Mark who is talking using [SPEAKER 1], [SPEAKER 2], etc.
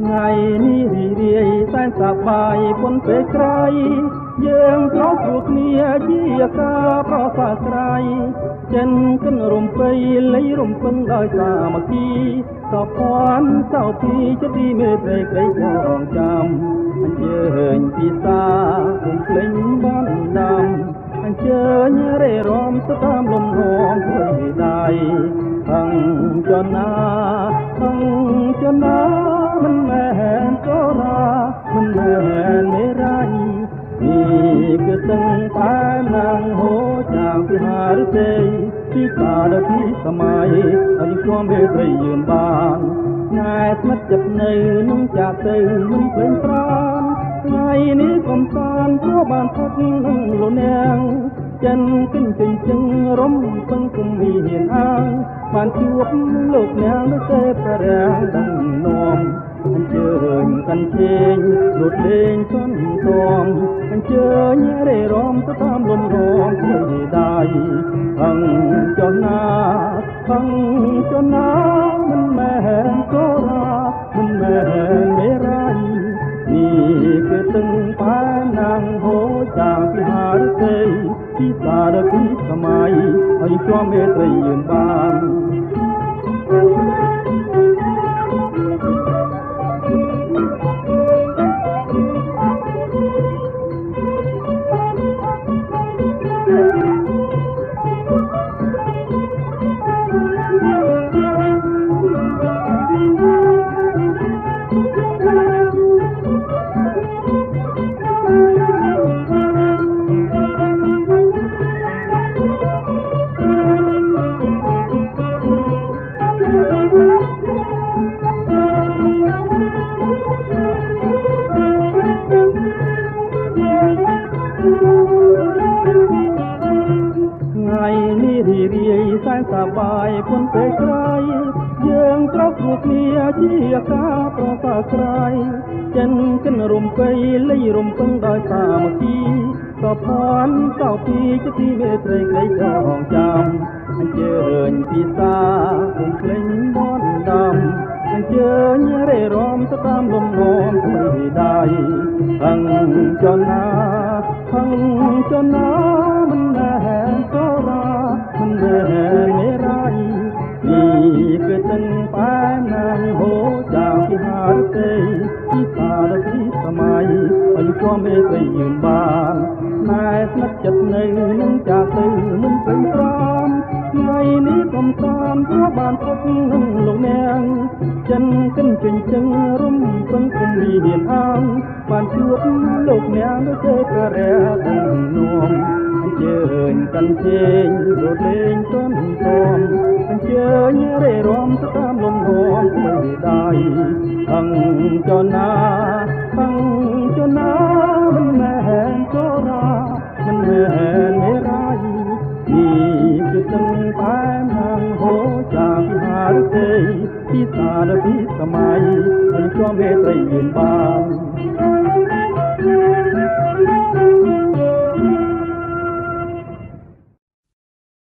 [SPEAKER 1] ថ្ងៃនេះរីរាយសែនសប្បាយពុនពេលក្រៃយើងប្រោសពួកគ្នាជាការប្រសើរក្រៃចិនកិនរំពៃលៃរំពឹងដោយសាមគ្គីសពភ័ណ្ឌសោពីជាទីមេត្រីក្រីចងចាំអញ្ជើញពីសាគុំភ្លេងបានដាំអញ្ជើញរេរំទៅតាមលំហងព្រៃដៃហឹងចនាហឹងចនាមិនមែនកូរ៉ាមិនមែនមេរ៉ាយនេះគឺទាំងតែនាងហូចាំពីហារទេពីការពីសម័យឲ្យខ្ញុំមេត្រីยืนបានណែស្មិតចិត្តនៅនឹងចាក់ទៅមិនពេញប្រានថ្ងៃនេះកំសាន្តព្រោះបានផុតនឹងលនាងចិនគិនចិញ្ចឹងរំពឹងគុំមានអាងបានជួបលោកនាងនៅទេប្ររាំងដឹងនាំអញ្ជើញកាន់ជេងរត់លេងជន់ទំអញ្ជើញរេរំទៅតាមលំរងព្រៃដៃហឹងចនាហឹងចនាមិនមែនកូរ៉ាមិនមែនមេរ៉ាយនេះគឺទាំងបែណាងហូចាំពីហារទេពីសារពីសម័យឲ្យជាប់មេត្រីยืนបានថ្ងៃនេះរីរាយសែនសប្បាយពុនពេលក្រៃយើងប្រោសពួកគ្នាជាការប្រសើរក្រៃចិនកិនរំពៃលៃរំពឹងដោយសាមគ្គីសពភ័ណ្ឌសោពីជាទីមេត្រីក្រីចងចាំអញ្ជើញពីសាគុំភ្លេងបនដំអញ្ជើញរេរំទៅតាមលំនាំព្រៃដៃហឹងចនាហឹងចនាមិនមែនកូរ៉ាមិនមែនមេរ៉ាយនេះគឺទាំងបែណាងហូចាំពីហារទេពីសារពីសម័យឲ្យជាប់មេត្រីยืนបានណែស្និទ្ធចិត្តនៅនឹងចាក់ទៅមិនពេញប្រានថ្ងៃនេះកំសាន្តព្រោះបានផុតនឹងលោកនាងចិនកិនចិញ្ចឹងរំពឹងគុំមានអាងបានជួបលោកនាងនៅទេប្ររាទាំងនាំអញ្ជើញកាន់ជេងរត់លេងទន់ទំអញ្ជើញរេរំទៅតាមលំហងព្រៃដៃហឹងចនាហឹងចនាមិនមែនកូរ៉ាមិនមែនមេរ៉ាយនេះគឺទាំងបែណាងហូចាំពីហារទេពីសារពីសម័យឲ្យជាប់មេត្រីยืนបាន